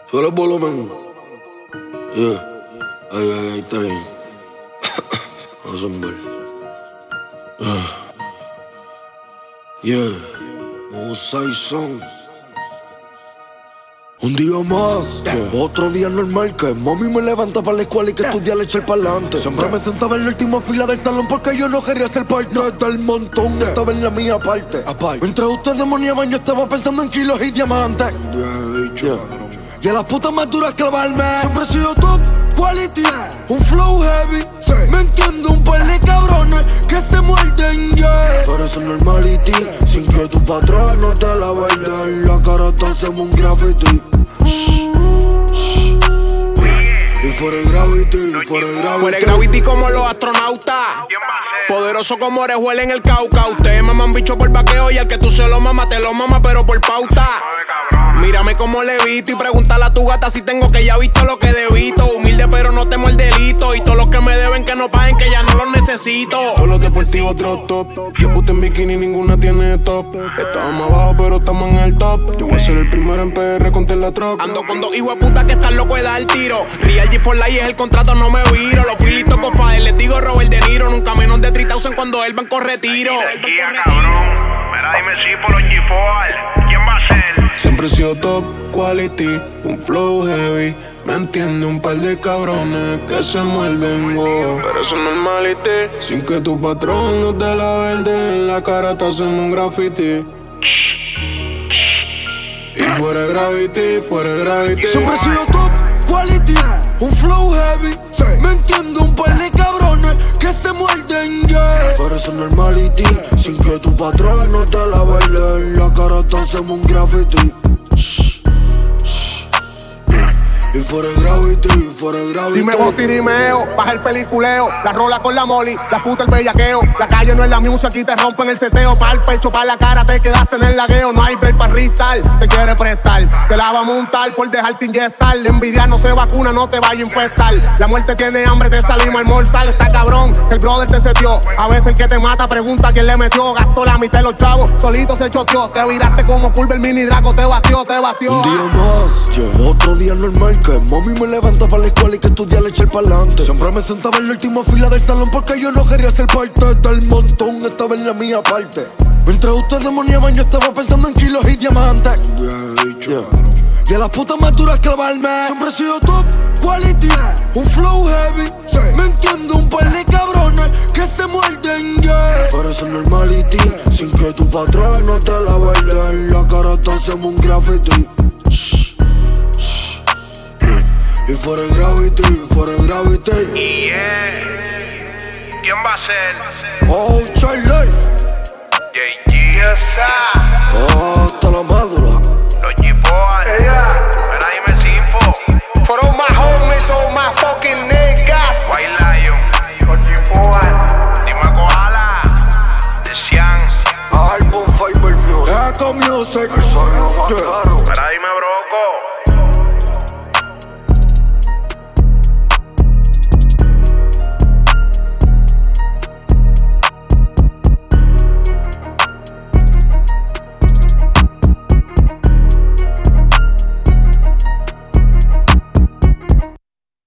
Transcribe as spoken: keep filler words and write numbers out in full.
Sube el volumen. Yeah. Ahí, ahí, ahí está bien. Vamos a zumbar. Yeah. Yeah. Mosaic Son. Un día más, yeah. Otro día normal que mami me levanta para la escuela y que yeah. estudiar le echa el pa'lante. Siempre yeah. me sentaba en la última fila del salón porque yo no quería ser parte no. del montón, yeah. estaba en la mía parte. Aparte. Mientras ustedes demoniaban yo estaba pensando en kilos y diamantes. Yeah, yeah. Y a las putas más duras clavarme. Siempre he sido top quality, yeah. Un flow heavy, sí. Me entiendo un par de cabrones que se muerden, yeah. Pero eso es normality, yeah. Sin que tu patrón no te la verde. En la cara te hacemos un graffiti. Y fuera gravity, fuera gravity. Fuera gravity como los astronautas. Poderoso como Orejuela en el Cauca. Ustedes maman bicho por vaqueo y al que tú se lo mama, te lo mama pero por pauta. Mírame como levito y pregúntale a tu gata si tengo que ya visto lo que debito. Humilde pero no temo el delito. Y todos los que me deben que no paguen que ya no los necesito. Todos los deportivos otro top. Yo puse en bikini ninguna tiene top. Estábamos abajo pero estamos en el top. Yo voy a ser el primero en P R con la troca. Ando con dos hijos de puta que están locos de dar tiro. Real G for Life es el contrato, no me viro. Los filitos con Fader, les digo Robert De Niro. Nunca menos de tres mil cuando el banco retiro. Guía, cabrón. Mira, dime si por los G cuatro. ¿Quién va a ser? Siempre he sido top quality, un flow heavy. Me entiende un par de cabrones que se muerden, wow. Pero eso es normality. Sin que tu patrón no te la verde. En la cara te hacen un graffiti. Y fuera gravity, fuera gravity. Siempre he sido top quality, un flow heavy, sí. Me entiendo un par de cabrones que se muerden, yeah. Pero eso es normality, sin que tu patrón no te la verde. En la cara te hacemos un graffiti. Y fuera gravity, fuera gravity. Dime botirimeo, baja el peliculeo. La rola con la moli, la puta el bellaqueo. La calle no es la music, aquí te rompen el seteo. Pa' el pecho, pa' la cara, te quedaste en el lagueo. No hay ver pa' ristar, te quiere prestar. Te la va a montar por dejarte inyectar. La envidia no se vacuna, no te vaya a infestar. La muerte tiene hambre, te salimos a almorzar. Está cabrón, el brother te setió. A veces el que te mata pregunta quién le metió. Gastó la mitad de los chavos, solito se choteó. Te viraste como curva, el mini draco te batió, te batió. Un día más, yeah. Otro día normal que mami me levanta para la escuela y que estudiar le echa el pa'lante. Siempre me sentaba en la última fila del salón porque yo no quería ser parte del montón, estaba en la mía parte. Mientras ustedes demoniaban yo estaba pensando en kilos y diamantes. Yeah, yeah. Y a las putas más duras clavarme. Siempre he sido top quality, un flow heavy, sí. Me entiendo un par de cabrones que se muerden, yeah. Pero eso es normality, sin que tu patrón no te la verde. En la cara te hacemos un graffiti. Y fuera gravity, fuera gravity. Yeah. ¿Quién va a ser? Oh, Child Life. J G. Yes, sir. Oh, hasta la madura. Los G cuatro. Yeah. Mira, dime si info. For all my homies, all my fucking niggas. White Lion. Los G cuatro. Dime Koala. The Sian. Album Fiber Music. Eco Music. El sonido más caro.